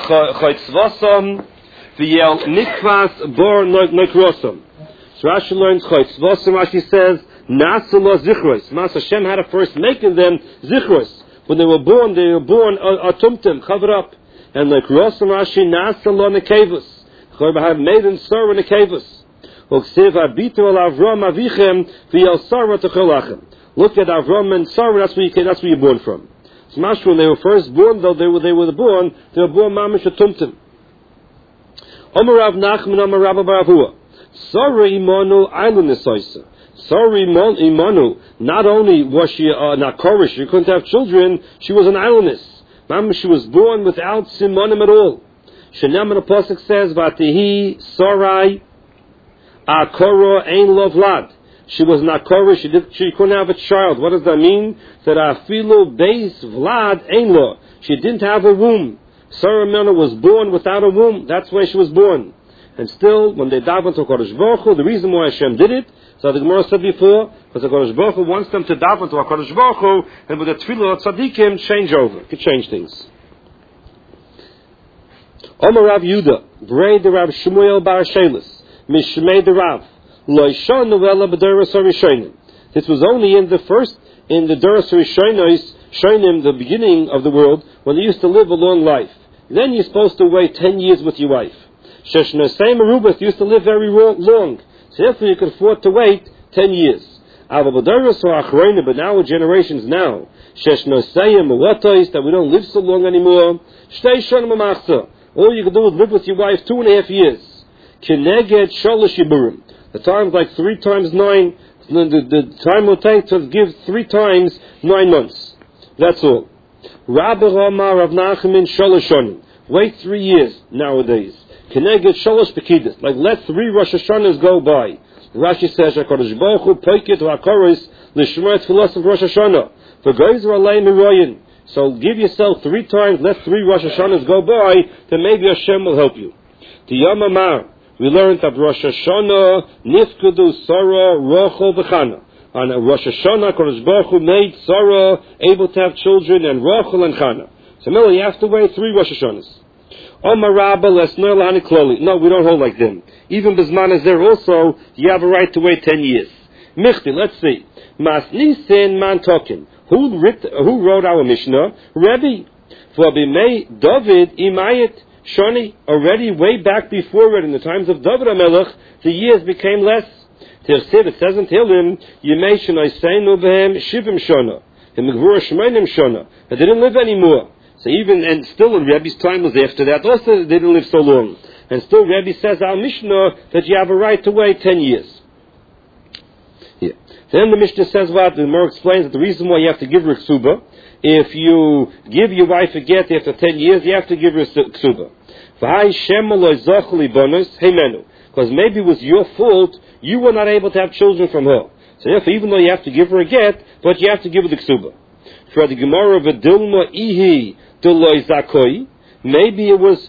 Choitzvosam v'yel nikvas bor noikrosam. So Rashi learns Choitzvosam. Rashi says Nasa lo zichros. Mas Hashem had to first make them zichros. When they were born atumtim, covered up. And like Rosam Rashi Nasa lo nekevus. Chorba have made in Sarah nekevus. Uksiv abitu al Avram avichem v'yel Sarah techolachem. Look at Avram and Sarah. That's where you're born from. So Mashma, when they were first born, though they were born mamish atumtim. Omer Rav Nachman, Omer Rabba bar Avua. Sarah imanu ailu nesoisa. Sarah imanu. Not only was she not Korish, she couldn't have children. She was an idleness. Mamish, she was born without simonim at all. Shenam the pasuk says, "Vatihi Sarai akoro ein lo vlad." She was not Korish. She couldn't have a child. What does that mean? That afilu beis vlad ein lo. She didn't have a womb. Sarah Mena was born without a womb. That's why she was born. And still, when they daven to Kodesh Baruch Hu, the reason why Hashem did it, so the Gemara said before, because the Kodesh Baruch Hu wants them to daven to Kodesh Baruch Hu, and with the Tefillah Tzadikim, change over. Could change things. Omer Rav Yudah, Brei the Rav Shmuel Bar Shelis, Mishmei the Rav, Loishon Novella B'Doros HaRishonim. This was only in the Doros HaRishonim, the beginning of the world, when they used to live a long life. Then you're supposed to wait 10 years with your wife. Sheshnosei Merubah used to live very long. So therefore you could afford to wait 10 years. But now generations now, that we don't live so long anymore. All you can do is live with your wife 2.5 years. The time's like 3 times 9. The time will take to give 3 times 9 months. That's all. Rabbi Rama Rav Nachman Shaloshonim. Wait 3 years nowadays. Keneged Shalosh Pekidus. Like let 3 Rosh Hashanahs go by. Rashi says, HaKadosh Baruch Hu Poikit HaKoros L'Shmer Tfilos of Rosh Hashanah. For Gozer Alei Miroyin. So give yourself 3 times, let 3 Rosh Hashanahs go by, then maybe Hashem will help you. The Yom Amar, we learned that Rosh Hashanah Nifkudu Sarah Rochel V'chana. On Rosh Hashanah, HaKadosh Baruch Hu made Sarah able to have children, and Rochel and Chana. So no, you have to wait 3 Rosh Hashanahs. Omar Rabba Lesner Lahani Kloli. No, we don't hold like them. Even Bisman is there also, you have a right to wait 10 years. Michti, let's see. Masnisin Man Tokin. Who wrote our Mishnah? Rebbe. For Bimei David Imayit Shoni. Already way back before it, in the times of David HaMelech, the years became less. It says in Tehillim, Yemei Shonai Seinu Behem Shivim Shona. Himigvur Shemainim Shona. They didn't live anymore. So even, and still in Rebbe's time was after that, also they didn't live so long. And still Rebbe says, our Mishnah, that you have a right to wait 10 years. Yeah. Then the Mishnah says what? The Gemara explains that the reason why you have to give her ksuba, if you give your wife a get after 10 years, you have to give her ksuba. Because maybe it was your fault, you were not able to have children from her. So therefore, even though you have to give her a get, but you have to give her the ksuba. For the Gemara of Dilma Ihi Duloi Zakoi, maybe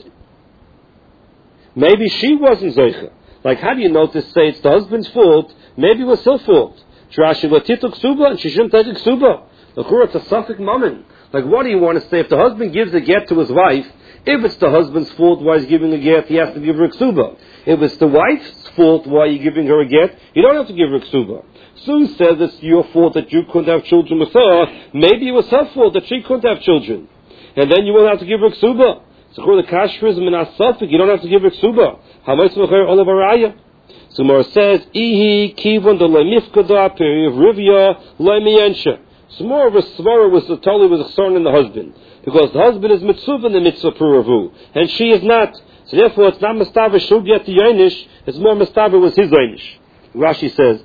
she wasn't Zoicha. Like, how do you know to say it's the husband's fault? Maybe it was her fault. Rashi Latituk Ksuba, and she shouldn't take a Ksuba. It's a Suffolk moment. Like, what do you want to say? If the husband gives a get to his wife, if it's the husband's fault why he's giving a get, he has to give her a Ksuba. If it's the wife's fault why you're giving her a get, you don't have to give her a Ksuba. Sue says it's your fault that you couldn't have children with her. Maybe it was her fault that she couldn't have children. And then you won't have to give her ksuba. So the kashrism in asafik, you don't have to give her ksuba. How much of her all of araya? So Mara says, Ihi kivon de lemifkada periv rivya lemiyensha. So more of a svara was totally was a son in the husband. Because the husband is mitzvah in the mitzvah puravu. And she is not. So therefore it's not mastava shul get the yainish, it's more mastava was his yainish. Rashi says,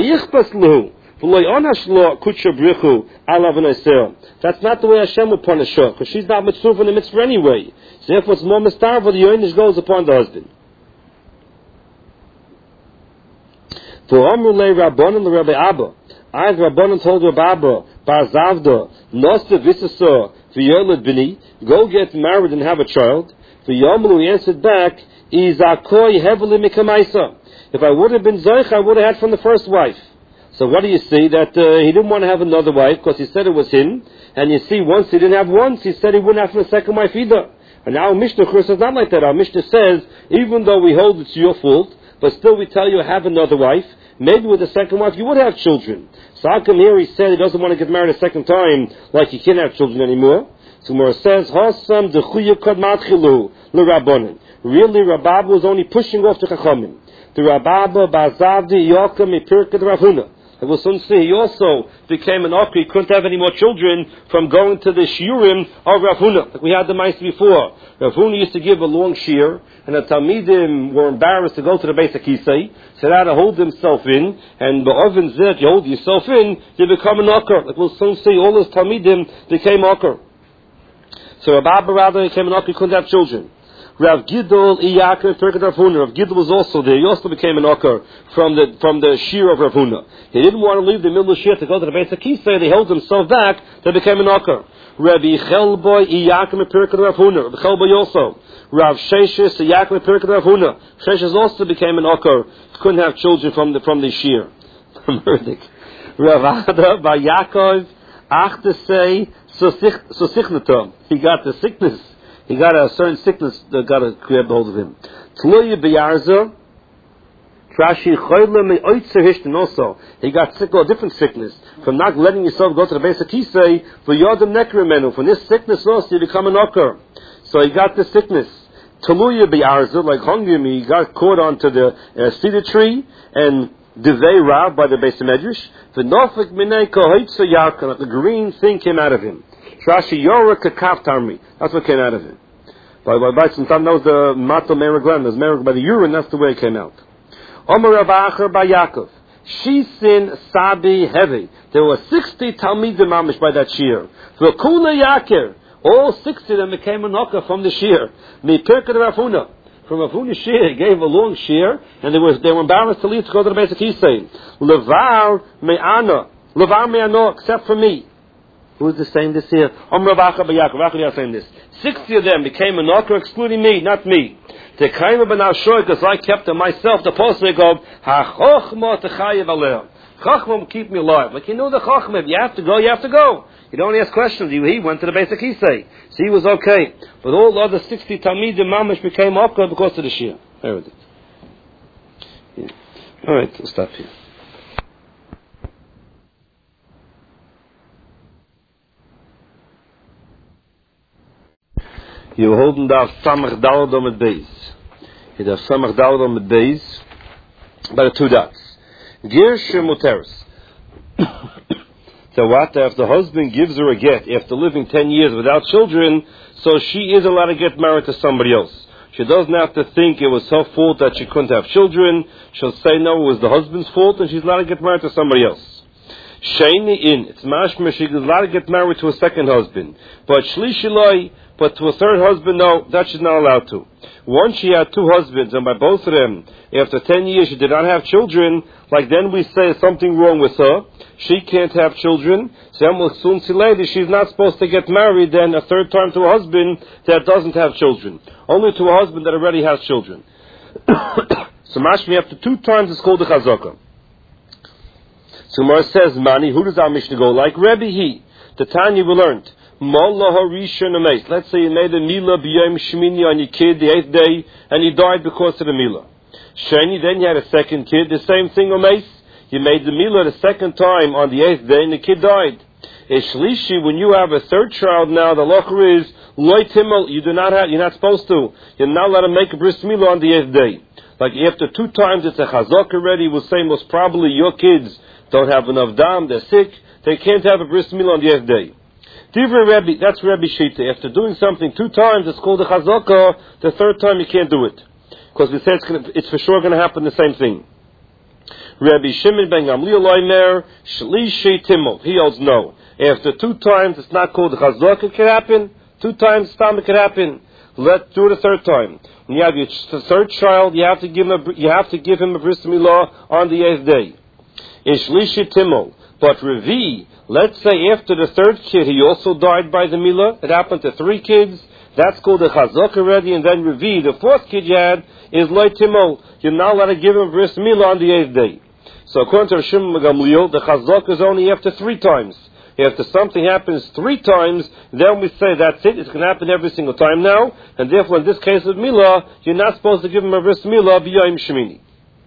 that's not the way Hashem will punish her, because she's not mitzvah in the mitzvah anyway. So therefore it's more mistarva, the yoinish goes upon the husband. For Amrulei Rabbanon the Rabbi Abba, as Rabbanon told Rabbi Abba, Bar Zavda, Nosta Visasa, V'yolad Bini, go get married and have a child. V'yomlu, he answered back, Izakoi heavily mikamaisa. If I would have been Zoich, I would have had from the first wife. So what do you see? That he didn't want to have another wife because he said it was him. And you see, once he didn't have once, he said he wouldn't have from the second wife either. And our Mishnah, of course, is not like that. Our Mishnah says, even though we hold it's your fault, but still we tell you have another wife, maybe with the second wife you would have children. So how come here he said he doesn't want to get married a second time, like he can't have children anymore? So Gemara says, Hasam dechuya kod matchilu l'Rabbanan. Really, Rababa was only pushing off the Chachamim. The Rababa Bazavdi Yoka Mipirka Rav Huna. I will soon see he also became an Okri. He couldn't have any more children from going to the Shiurim of Rav Huna. Like we had the mice before. Rav Huna used to give a long shear, and the Talmidim were embarrassed to go to the Beis HaKisei, so they had to hold themselves in, and the oven zed, you hold yourself in, you become an Okr. Like we'll soon see, all those Talmidim became Okr. So Rababa rather became an Okri, couldn't have children. Rav Gidol Iyakar Pirkat Rav Huna. Rav Gidol was also there. He also became an Okar from the shear of Rav Huna. He didn't want to leave the middle of the shear to go to the Beis HaKisei. They held himself back. They became an Okar. Rabbi Chelboy Iyakar Pirkat Rav Huna. Rabbi Chelboy also. Rav Sheshes Iyakar Pirkat Rav Huna. Sheshes also became an Okar. He couldn't have children from the shear. Rav Ada Bar Yaakov Achtesei Sosichnatom. He got the sickness. He got a certain sickness that got to grab hold of him. Tluya b'yarza, trashi choyle me'oitzer hishtin also. He got sick of a different sickness. From not letting yourself go to the Beis HaKisei, v'yodem nekrimenu. From this sickness also you become an okar. So he got this sickness. Tluya b'yarza, like hungry, he got caught onto the cedar tree, and divei rav by the Beis HaMedrash. V'nofik minei kohoitzer yarkan, like the green thing came out of him. Trashi Yorah Kakaftarmi. That's what came out of it. By sometimes that was the Mato Meraglan. There's Merag by the urine, that's the way it came out. Omer Ravacher by Yaakov. Shisin Sabi Heavy. There were 60 Talmidim Mamish by that shear. V'kula Yakir. All 60 of them became a knocker from the shear. Mipirka Rav Huna. From Rav Huna's shear, he gave a long shear, and they were embarrassed to leave to go to the Beis HaKisei. Levar Me'ano, except for me. Who is saying this here? Ravacha saying this. 60 of them became a knocker, excluding me, not me. The Kaima ben Ashoy, because I kept to myself the posting of HaChochma Techayev Aleh. Chochma will keep me alive. Like you know the Chochma, if you have to go, you have to go. You don't ask questions. He went to the Beis HaKisei. So he was okay. But all the other 60 Talmidim Mamish became okra because of the Shia. There it is. Yeah. All right, we'll stop here. You holding the Samach Daladom at Beis. You have Samach Daladom at Beis by the two dots. Girsh Muteris. So what if the husband gives her a get after living 10 years without children, so she is allowed to get married to somebody else. She doesn't have to think it was her fault that she couldn't have children. She'll say no, it was the husband's fault, and she's allowed to get married to somebody else. Shani in, it's mashma, she's allowed to get married to a second husband. But shlishiloi, but to a third husband, no, that she's not allowed to. Once she had two husbands, and by both of them, after 10 years she did not have children, like then we say something wrong with her. She can't have children. So we'll soon see later she's not supposed to get married then a third time to a husband that doesn't have children. Only to a husband that already has children. So mashmi after 2 times it's called the chazaka. So Gemara says, Mani, who does our Mishnah go like? Rebbe he. The Tanya we learned. Let's say you made a Mila b'yom Shemini on your kid the 8th day, and he died because of the Mila. Sheni, then you had a second kid, the same thing on Mace. You made the Mila the second time on the 8th day, and the kid died. Ishlishi, when you have a third child now, the locher is loy timel. You're not supposed to. You're not allowed to make a bris Mila on the 8th day. Like after 2 times, it's a chazak already. We'll say most probably your kids don't have enough dam, they're sick, they can't have a bris Mila on the 8th day. Divrei Rebbe, that's Rebbe Shita. After doing something 2 times, it's called a chazaka. The 3rd time you can't do it. Because we said it's for sure going to happen the same thing. Rabbi Shimon ben Gamliel Oimer, Shlishi Timel. He holds no. After 2 times, it's not called a chazaka. It can happen. 2 times, it can happen. Let's do it a 3rd time. When you have your 3rd child, you have to give him a bris milah on the 8th day. In Shlishi Timel. But Revi, let's say after the 3rd kid, he also died by the milah. It happened to 3 kids. That's called a chazak already. And then Revi, the 4th kid you had, is loy timol. You're not allowed to give him bris milah on the 8th day. So according to Shimon Gamliel, the chazak is only after 3 times. If something happens 3 times, then we say that's it. It's going to happen every single time now. And therefore, in this case of Milah, you're not supposed to give him a bris Milah b'yom Shemini.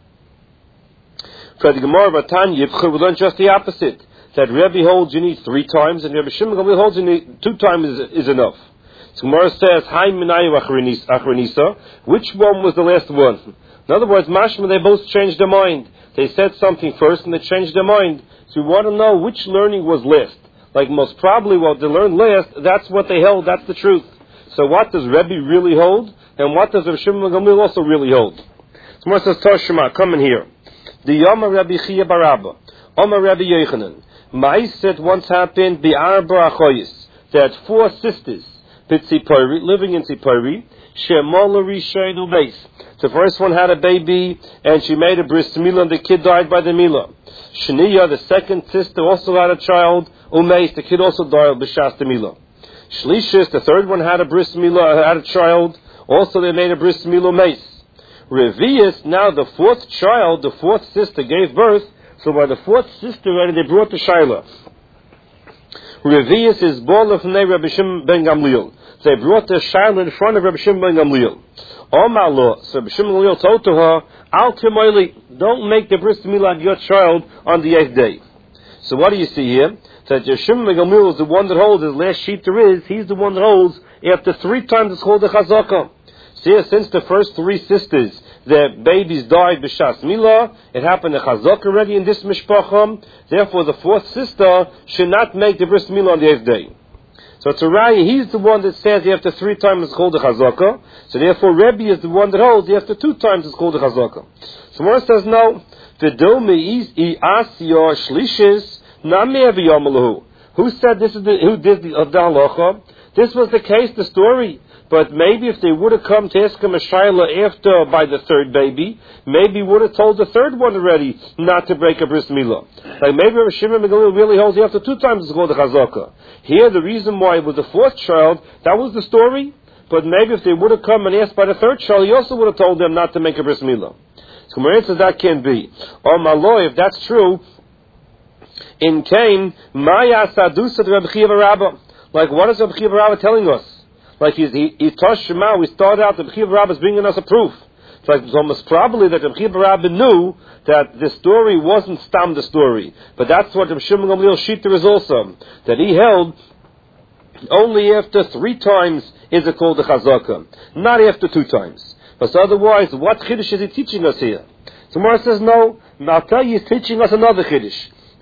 For the Gemara of Tanya, we learn just the opposite. That Rebbe holds you need 3 times, and Rebbe Shimon holds you need 2 times is enough. So Gemara says, Hai Minayu Achrenisa. Which one was the last one? In other words, mashma, they both changed their mind. They said something first and they changed their mind. So we want to know which learning was last. Like most probably what they learned last, that's what they held, that's the truth. So what does Rebbe really hold? And what does Rebbe Shimon Gamliel also really hold? So Gemara says, Toshima, come in here. The Yom Rebbe Chia Barabba, Omar Rebbe Yechanan. Ma'aset once happened, Bi'arba Achoyis. They had 4 sisters, Pitzipori, living in Tzipori, Shemola Rishaynu Beis. The first one had a baby, and she made a bris milah, and the kid died by the milah. Shniya, the second sister, also had a child, Umeis, the kid also died b'shas the milah. Shlishis, the third one had a bris milah, had a child, also they made a bris milah Umeis. Revius, now the 4th child, the 4th sister gave birth, so by the 4th sister already they brought the Shaila. Revius is bol of Rabbi Shimon ben Gamliel. They brought the Shaila in front of Rabbi Shimon ben Gamliel. Omar lo, so Rabbi Shimon ben Gamliel told to her, Al Kemoili, don't make the bris milah on your child on the 8th day. So what do you see here? That Rabbi Shimon ben Gamliel is the one that holds, his last sheet there is, he's the one that holds, after 3 times it's called the Chazakah. See, since the first 3 sisters, their babies died b'shas milah, it happened a chazak already in this mishpachah. Therefore, the 4th sister should not make the bris milah on the 8th day. So it's a raya. He's the one that says after 3 times it's called a chazaka. So therefore, Rebbe is the one that holds after 2 times it's called a chazaka. So Mora says no. Who said this is who did the halacha? This was the case, the story. But maybe if they would have come to ask him a shaila after by the 3rd baby, maybe would have told the 3rd one already not to break a bris milah. Like maybe Rabbi Shimon ben Gamliel really holds after 2 times it's called a chazaka. Here the reason why it was the 4th child, that was the story. But maybe if they would have come and asked by the 3rd child, he also would have told them not to make a bris milah. So my answer that can't be. Oh my Lord, if that's true, in Cain, Maya Sadusa Rabbi Chia Barabba. Like what is Rabbi Chia Barabba telling us? Like he Tosh Shema, we started out, Rabbi Chia Barabba is bringing us a proof. It's like it's almost probably that Rabbi Chia Barabba knew that the story wasn't stam the story. But that's what Rabbi Shimon Gamliel Shita is also. That he held only after 3 times is it called the Chazaka. Not after 2 times. But otherwise, what Chiddush is he teaching us here? So Mara says, no, I'll tell you he's teaching us another Chiddush.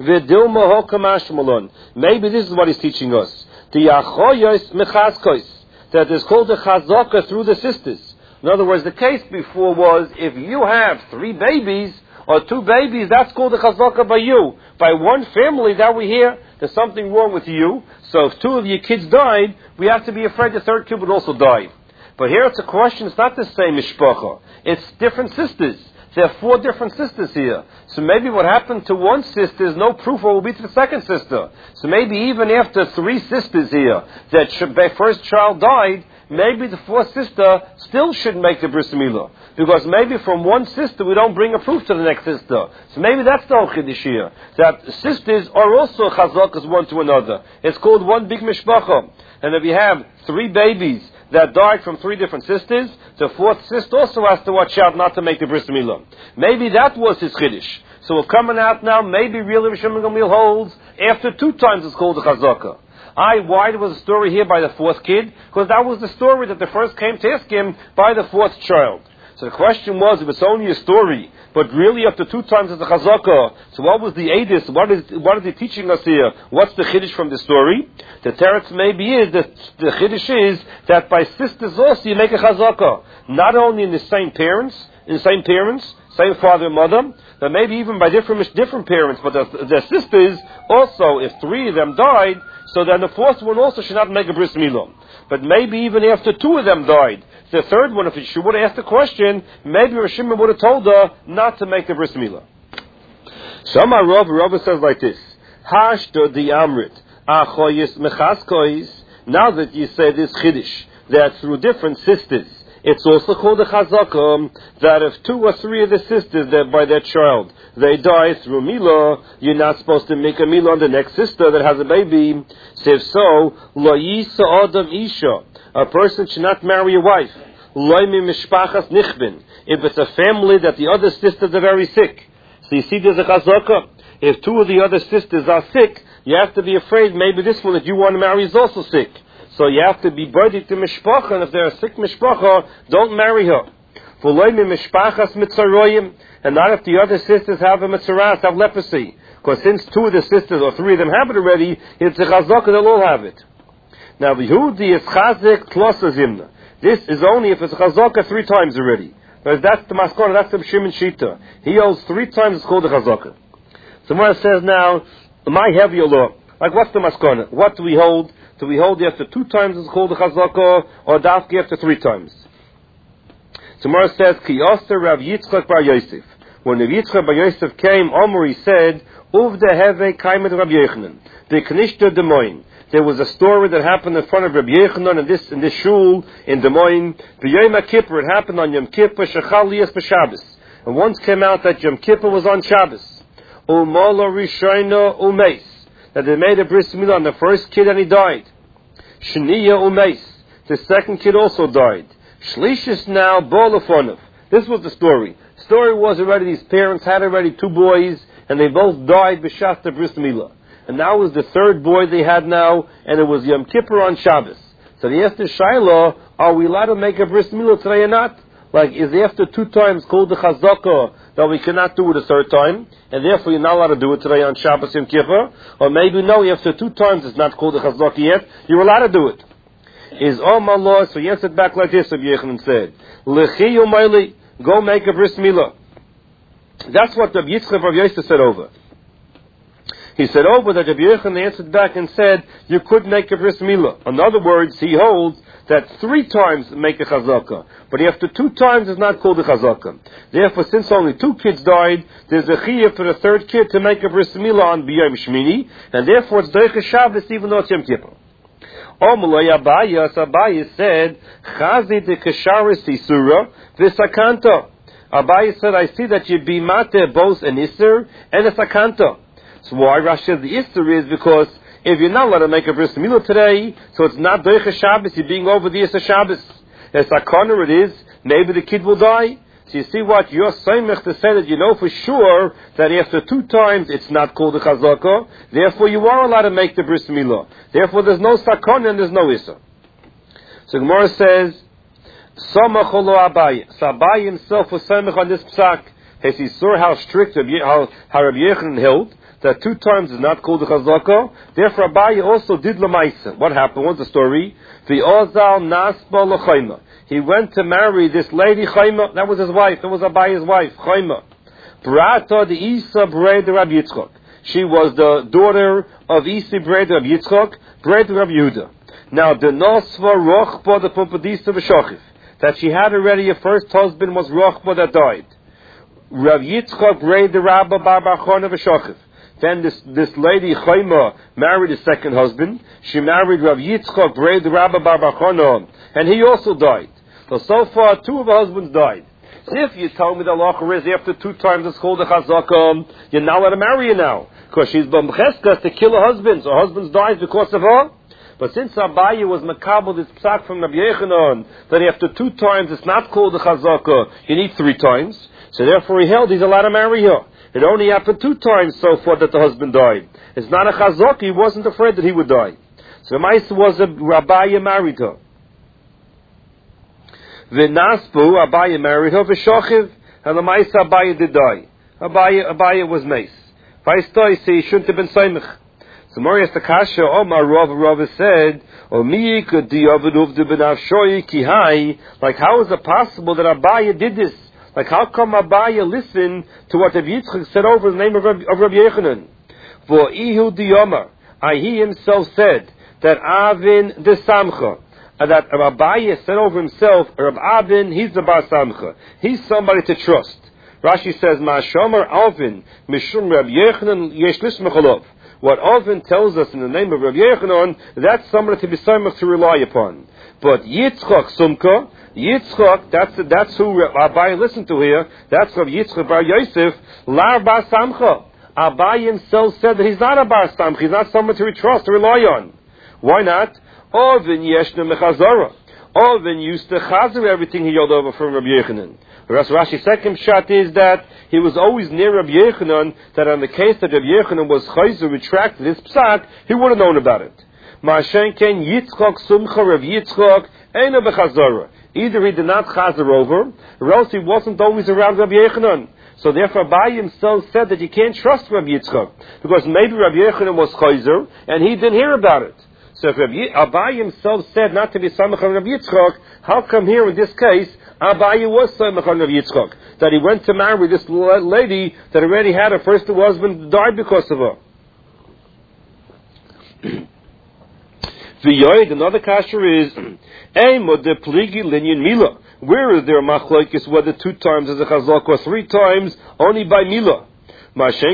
Maybe this is what he's teaching us. The Achoyos Mechaskois. That is called the chazaka through the sisters. In other words, the case before was if you have 3 babies or 2 babies, that's called the chazaka by you. By one family that we hear, there's something wrong with you. So if 2 of your kids died, we have to be afraid the 3rd kid would also die. But here it's a question, it's not the same mishpacha. It's different sisters. There are 4 different sisters here. So maybe what happened to one sister is no proof what will be to the second sister. So maybe even after 3 sisters here, that the first child died, maybe the 4th sister still should make the bris milah. Because maybe from one sister we don't bring a proof to the next sister. So maybe that's the whole chiddush here. That sisters are also chazakas one to another. It's called one big mishpacha. And if you have 3 babies that died from 3 different sisters, the 4th sister also has to watch out not to make the bris milah. Maybe that was his chiddush. So we're coming out now, maybe really Rabbi Shimon Gamliel holds, after 2 times it's called the chazaka. Why there was a story here by the 4th kid? Because that was the story that the first came to ask him by the 4th child. So the question was, if it's only a story, but really after 2 times it's a chazaka, so what was the edis? What is he teaching us here? What's the chiddush from the story? The teretz maybe is that the chiddush is that by sisters also you make a chazaka. Not only in the same parents, same father and mother, but maybe even by different parents, but the sisters also, if 3 of them died, so then the 4th one also should not make a bris milah. But maybe even after 2 of them died, the 3rd one, if she would have asked the question, maybe Rav Shimon would have told her not to make the bris milah. Shama Rav says like this: Hashto di amrit achoyis mechaskois. Now that you say this chiddush that through different sisters It's also called a chazaka that if 2 or 3 of the sisters that by their child they die through milah, you're not supposed to make a milah on the next sister that has a baby. So if so, lo yisa adam isha, a person should not marry a wife. Lo mi mishpachas nichbin, if it's a family that the other sisters are very sick. So you see, there's a chazaka. If 2 of the other sisters are sick, you have to be afraid maybe this one that you want to marry is also sick. So you have to be body to mishpacha, and if they're a sick mishpacha, don't marry her. And not if the other sisters have a mitzaras, have leprosy. Because since 2 of the sisters, or 3 of them have it already, it's a chazaka, they'll all have it. Now, the Yehudi is chazik tlosa zimna. This is only if it's a chazaka 3 times already. Because that's the maskana, that's the Shimon Shita. He holds 3 times, it's called a chazaka. So Mara says now, my heavier law, like what's the maskana? What do we hold? Do we hold after 2 times it's called a chazaka, or dafki after 3 times? So Mara says, Ki Oster Rav Yitzchak bar Yosef. When Rav Yitzchak bar Yosef came, Omer, he said, Uvde heve kaimet Rav Yechanan, the Knishta Des Moines. There was a story that happened in front of Rabbi Yechanan in this shul in Des Moines. B'Yom Kippur, it happened on Yom Kippur, Shechal Liyas b'Shabbos. And once came out that Yom Kippur was on Shabbos. U'molo Rishayna u'meis. That they made a bris milah on the first kid and he died. Shniya u'meis. The second kid also died. Shlishis now bolafonov. This was the story. The story was already these parents had already 2 boys and they both died b'shas the bris milah. And now was the 3rd boy they had now, and it was Yom Kippur on Shabbos. So they asked the Shaila, are we allowed to make a bris milah today or not? Like, is after 2 times called the chazaka that we cannot do it a 3rd time, and therefore you're not allowed to do it today on Shabbos Yom Kippur? Or maybe no, after 2 times it's not called the chazaka yet, you're allowed to do it. Is my law? So he answered back like this, Rabbi Yechanan said, Lechi umayli, go make a bris milah. That's what Rabbi Yitzchak Rav Yosef said over. He said over that Rabbi Yechanan answered back and said, you could make a bris milah. In other words, he holds that 3 times make a chazaka. But after 2 times is not called a chazaka. Therefore, since only 2 kids died, there's a chiyuv for the 3rd kid to make a bris milah on B'Yom Shmini, and therefore it's Doicha Shabbos even though it's Yom Kippur. Omulay Abaye said, Chazi de Kesharis Isura v'Sakanta. Abaye said, I see that you be mate both an Isser and a Sakanta. So why Rashi says the Isser is because if you're not allowed to make a bris milah today, so it's not Doicha Shabbos, you're being over the Isser Shabbos. As Sakana it is, maybe the kid will die. So you see what? You're Saimech to say that you know for sure that after 2 times it's not called a chazaka. Therefore you are allowed to make the bris milah. Therefore there's no sakana and there's no issa. So Gemara says, Samach olo Abaye. So Abaye himself was Saimech on this psak. As he saw how strict how Rabbi Yechanan held, that 2 times is not called a chazaka. Therefore Abaye also did lemaisa. What happened? What's the story? The Ozal Nasba L'Chayma. He went to marry this lady Chayma. That was his wife. That was Abaye's wife, Chayma. Brata the Isa Bred Rabbi Yitzchak. She was the daughter of Isa Bred Rabbi Yitzchak, Bred Rabbi Yehuda. Now the Nosva Rochba the Pumpadisa V'Shochiv. That she had already a first husband was Rochba that died. Rabbi Yitzchak Bred the Rabba Bar Chana V'Shochiv. Then this lady Chayma married a second husband. She married Rav Yitzchak Bred the Rabba Bar Chana, and he also died. So far 2 of her husbands died. So if you tell me the halacha is after 2 times it's called a chazaka, you're not allowed to marry her now because she's b'mcheskas to kill her husband. So her husband dies because of her. But since Abaye was makabel this psak from Rabbi Yechanan that after 2 times it's not called a chazaka, you need 3 times. So therefore he held he's allowed to marry her. It only happened 2 times so far that the husband died. It's not a chazaka. He wasn't afraid that he would die. So the Maisa was a Abaye married her. V'nasbu, Abaye married her, v'shochiv, and the Maisa Abaye did die. Abaye was mace. Vaistoi, so he shouldn't have been Saimech. So Morias Takasha, Omar Rav said, Omiyik diyaviduv de benavshoi kihai, like how is it possible that Abaye did this? Like how come Abaye listened to what Rabbi Yitzchak said over the name of Rabbi Yechanan? For Ihu diyomar, he himself said, that Avin de Samcha, that Abaye said over himself, Rab Avin, he's the Bar Samcha. He's somebody to trust. Rashi says, Ma'ashomer Avin, Mishum Rab Yechanan yesh lismach alav. What Oven tells us in the name of Rabbi Yochanan, that's somebody to be samach to rely upon. But Yitzchak Sumka, Yitzchak, that's who Abai listened to here. That's Rabbi Yitzchak Bar Yosef, Lar Bar Samcha. Abai himself said that he's not a Bar Samcha. He's not someone to trust, to rely on. Why not? Oven Yeshna Mechazara. Oven used to chazer everything he yelled over from Rabbi Yochanan. Whereas Rashi's second shot is that he was always near Rabbi Yochanan, that on the case that Rabbi Yochanan was chazer, retracted his psak, he would have known about it. Ma'ashen ken Yitzchak Sumcha Rav Yitzchak Eina Bechazara. Either he did not chazer over, or else he wasn't always around Rabbi Yochanan. So therefore, Abai himself said that you can't trust Rabbi Yitzchak, because maybe Rabbi Yochanan was chazer, and he didn't hear about it. So if Abai himself said not to be samach on Rabbi Yitzchak, how come here in this case, Abai was samach on Rabbi Yitzchak? That he went to marry this lady that already had her first husband, died because of her. Another kasher is, where is there a machlokes whether 2 times is a chazak or 3 times only by milah? Who says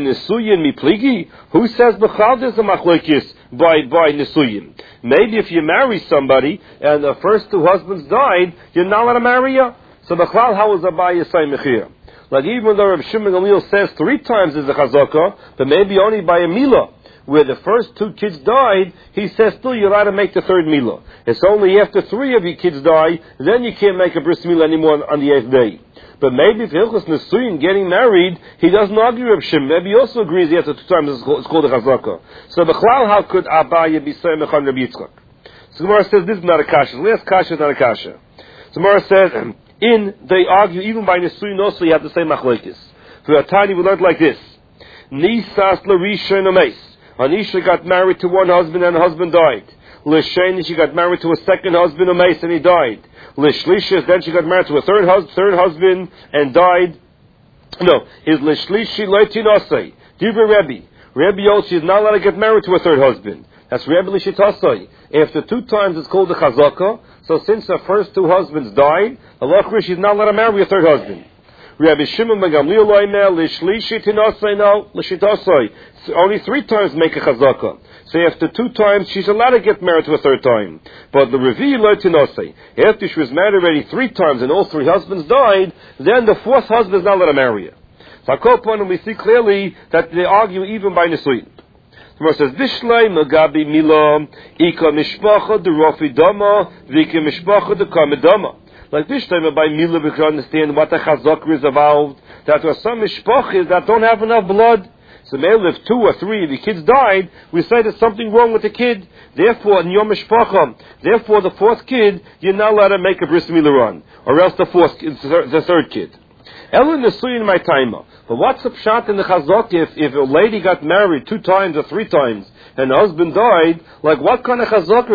b'chal there's a machlokes by nisuyim? Maybe if you marry somebody and the first 2 husbands died, you're not allowed to marry her. So b'chal, how is Abai Yisai Mechir? Like even though Rav Shimon Gamliel says 3 times is a chazaka, but maybe only by a milah, where the first 2 kids died, he says still you're allowed to make the 3rd milah. It's only after 3 of your kids die, then you can't make a bris milah anymore on the 8th day. But maybe if Hilchos Nesuyin getting married, he doesn't argue with Shimon. Maybe he also agrees after 2 times it's called a chazaka. So b'chlal, how could Abai be samech on Rabbi Yitzchak? So Gemara says this is not a kasha. The last kasha is not a kasha. So Gemara says they argue even by Nesuyin also you have the same machlokes. For a tiny we learned like this: Nisas l'rishon omeis. Anisha got married to one husband and the husband died. L'sheni, she got married to a second husband, omeis, and he died. L'shlishis, then she got married to a third husband and died. No, is l'shlishi lo'tinosei. Divra Rebbe. Rebbe Yol, she's not allowed to get married to a third husband. That's Rebbe l'shitasei. After 2 times it's called the chazaka. So since her first 2 husbands died, Allah, she's not allowed to marry a third husband. Rabbi Shimon ben Gamliel lo'imel l'shlishi tinosei no l'shitasei. Only 3 times make a chazaka. So after 2 times, she's allowed to get married to a 3rd time. But the Revi lo'tinosei. After she was married already 3 times and all 3 husbands died, then the 4th husband is not allowed to marry her. So Akopan, we see clearly that they argue even by Nisuyin. The Gemara says, Bishlei Magabi Mila, Ika Mishpacha de Rofi Dama, Vika Mishpacha de Kamedama. Like this time by Mila, we can understand what the chazaka is about. That there are some mishpachas that don't have enough blood. So maybe if 2 or 3 of the kids died, we say there's something wrong with the kid. Therefore, in Yom Mishpacha, therefore the 4th kid, you're not allowed to make a bris milah on, or else the 3rd kid. Ellen Nesuyin my timer. But what's the pshat in the chazak if a lady got married 2 times or 3 times and the husband died? Like what kind of chazak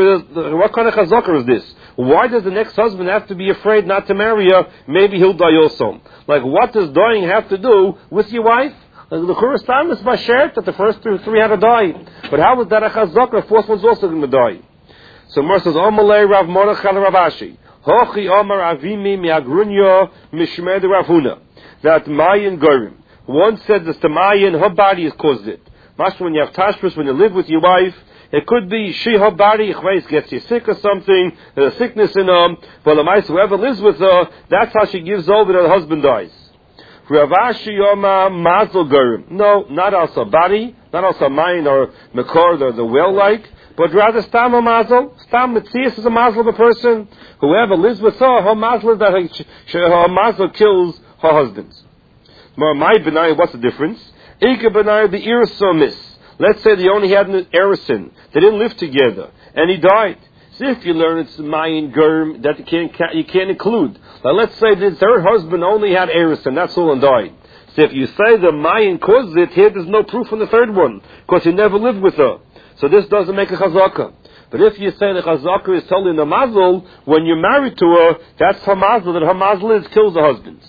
is this? Why does the next husband have to be afraid not to marry her? Maybe he'll die also. Like what does dying have to do with your wife? The first time is bashert that the first 3 had to die. But how is that a chazak? The 4th one's also going to die. So Mar says, Omalei Rav Mordechai Rav Ashi. Hochi Omar Avimi Miagrunya Mishmed Rav Huna. That Mayan Gorim. One said that the Mayan, her body has caused it. Mashma, when you have tashbus, when you live with your wife, it could be her body gets you sick or something, there's a sickness in her, but the mice, whoever lives with her, that's how she gives over that her husband dies. Rav Ashi Yoma Mazel Gorim. No, not also body, not also Mayan or Mekor or the well-like, but rather Stam a Mazel. Stam Metzias is a Mazel of a person. Whoever lives with her Mazel is that her Mazel kills her husbands. My benai, what's the difference? Ika benai the irasomis. Let's say they only had an erison. They didn't live together, and he died. So if you learn it's mayin germ that you can't include. Now let's say the 3rd husband only had erison, that's all, and died. So if you say the mayin caused it, here there's no proof on the 3rd one because he never lived with her. So this doesn't make a chazaka. But if you say the chazaka is totally in the mazel, when you're married to her, that's her mazel, that her mazel kills the husbands.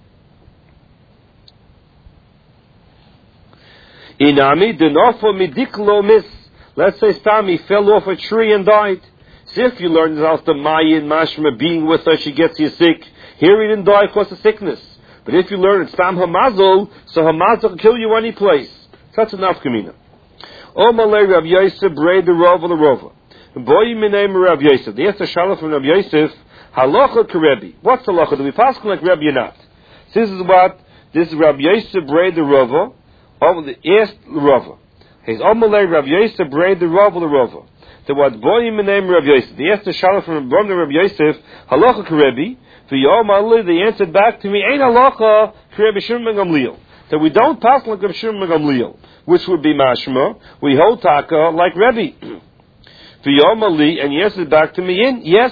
Inami denofo midiklo mis. Let's say Stami fell off a tree and died. So if you learn that the Mayan Mashma being with her, she gets you sick. Here he didn't die because of sickness. But if you learn it's Stam Hamazal, so Hamazal can kill you any place. That's enough, Kamina. Omalei Rav Yosef braid the Rova l'Rova. Boy minay Rav Yosef. The answer shalom from Rav Yosef. Halacha Karebi. What's the halacha? Do we pass like Rebbe or not? This is Rav Yosef braid the Rova. Over the asked Rova. He's Omalei Rav Yosef braid the Rova l'Rova. The what boy minay Rav Yosef. The answer shalom from Rav Yosef. Halacha Karebi. They answered back to me, Ein halacha Rabbi Shimon ben Gamliel. That we don't pass like Rabbi Shimon ben Gamliel, which would be mashma. We hold taka like Rabbi. And he answered back to me, yes.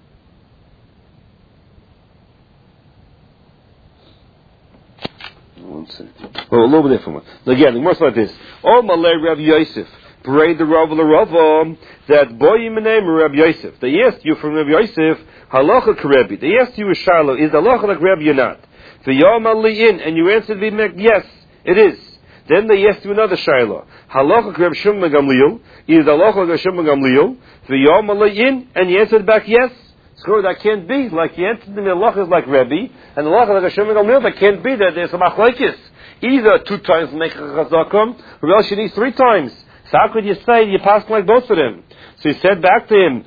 One second. Well, a little bit different one. Again, it works like this. Oh, Malay Rabbi Yosef. Parade the Rav l'Rava, that boy in the name of Rabbi Yosef. They asked you from Rabbi Yosef, halacha karebi. They asked you a Shiloh, is halacha like Rabbi or not? And you answered yes, it is. Then they asked you another Shiloh, halacha Rabbi Shimon ben Gamliel, is halacha like Rabbi Shimon ben Gamliel? And you answered back yes. So that can't be. Like you answered the halacha is like Rabbi, and the halacha like Rabbi Shimon ben Gamliel, that can't be. That there's a machlokes. Either 2 times make a chazakah, or else you need 3 times. So how could you say you pass like both of them? So he said back to him,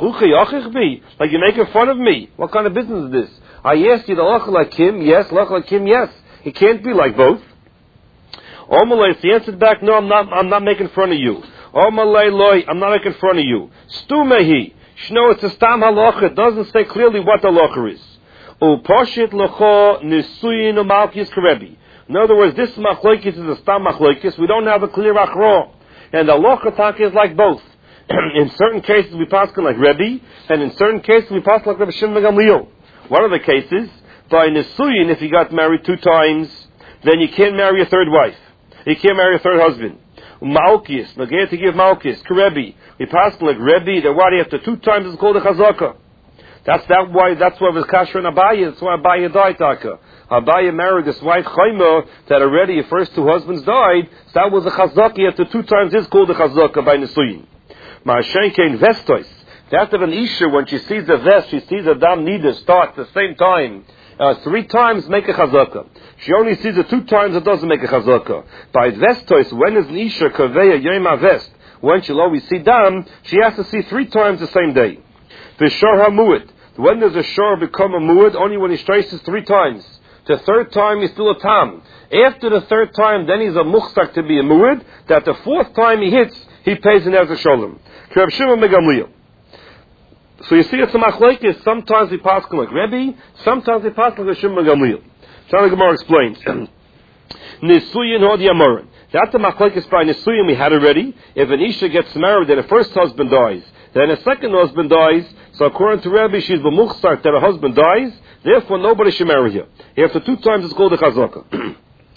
like you're making fun of me. What kind of business is this? I asked you the halacha like him, yes, halacha like him, yes. It can't be like both. Omalei, he answered back, no, I'm not making fun of you. Omalei loy, I'm not making fun of you. Stumehi, shno, it's a stam halacha. It doesn't say clearly what the halacha is. Uposhit locho nisuyin umalkis karebi. In other words, this machlokes is a stam machlokes. We don't have a clear achro. And the halacha taka is like both. In certain cases we pass like Rebbe, and in certain cases we pass like Rabbi Shimon ben Gamliel. What are the cases? By Nisuyin, if you got married 2 times, then you can't marry a 3rd wife. You can't marry a 3rd husband. Malkis, Nagaya to give Malkis, Karebi. We pass like Rebbe, that what after 2 times is called a chazaka. That's why it was Kasher and Abaye. That's why Abaye died taka. Abaye married this wife Chayma that already her first 2 husbands died. So that was a chazaka. After 2 times is called a chazaka by Nisuyin. Ma'ashenkein vestos. That of an isha, when she sees a vest, she sees a dam nida start at the same time. 3 times make a chazaka. She only sees it 2 times, it doesn't make a chazaka. By vestos, when is an isha kaveya yema vest? When she'll always see dam, she has to see 3 times the same day. V'shor hamuad. When does a shor become a muad? Only when he traces 3 times. The 3rd time he's still a tam. After the 3rd time, then he's a muchsak to be a muad. That the 4th time he hits, he pays an Ezra Sholem. Rabbi Shimon ben Gamliel. So you see it's a machlokes. Sometimes we pass like Rebbe, sometimes we pass like Rabbi Shimon ben Gamliel. So the Gemara explains. Nisuyin hod yamorin. That's the machlokes by Nisuyin we had already. If an Isha gets married, then the first husband dies, then a second husband dies, so according to Rebbe, she's b'muchsar that her husband dies, therefore nobody should marry her. After 2 times it's called a chazaka.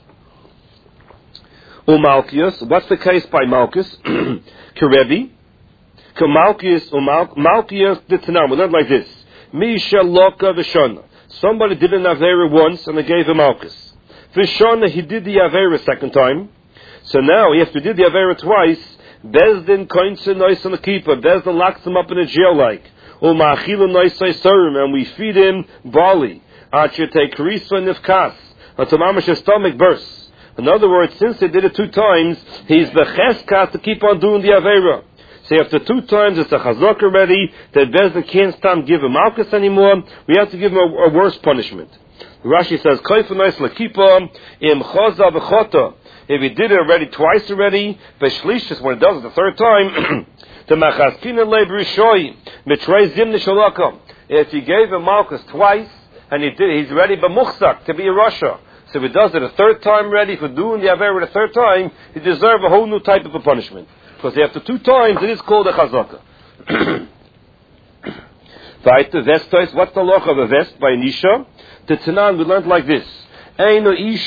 Malchus, what's the case by Malchus? Karebi. Malchus did Tanam. We learned like this. Misha Loka Vishana. Somebody did an Avera once and they gave him Malchus. Vishana, he did the Avera 2nd time. So now, after he did the Avera twice, Bezdin Koinsa Nois on the keeper. Bezdin locks him up in a jail like. And we feed him barley. Until his stomach bursts. In other words, since he did it 2 times, he's the cheskas to keep on doing the Avera. So after 2 times, it's a chazak already, that Bezdin can't stop give him Malchus anymore. We have to give him a worse punishment. Rashi says, if he did it already twice already, Beshlishis, when he does it the 3rd time, the Machaskina Lebrishoy, Mitrei Zimni Shalakam. If he gave him Malchus twice, and he's ready b'muchzak to be a Rasha. So if he does it a 3rd time ready for doing the Avera the 3rd time, he deserves a whole new type of a punishment. Because after 2 times, it is called a chazaka. Weiter, vestos, what's the loch of a vest by Nisha? The Tanan, we learned like this.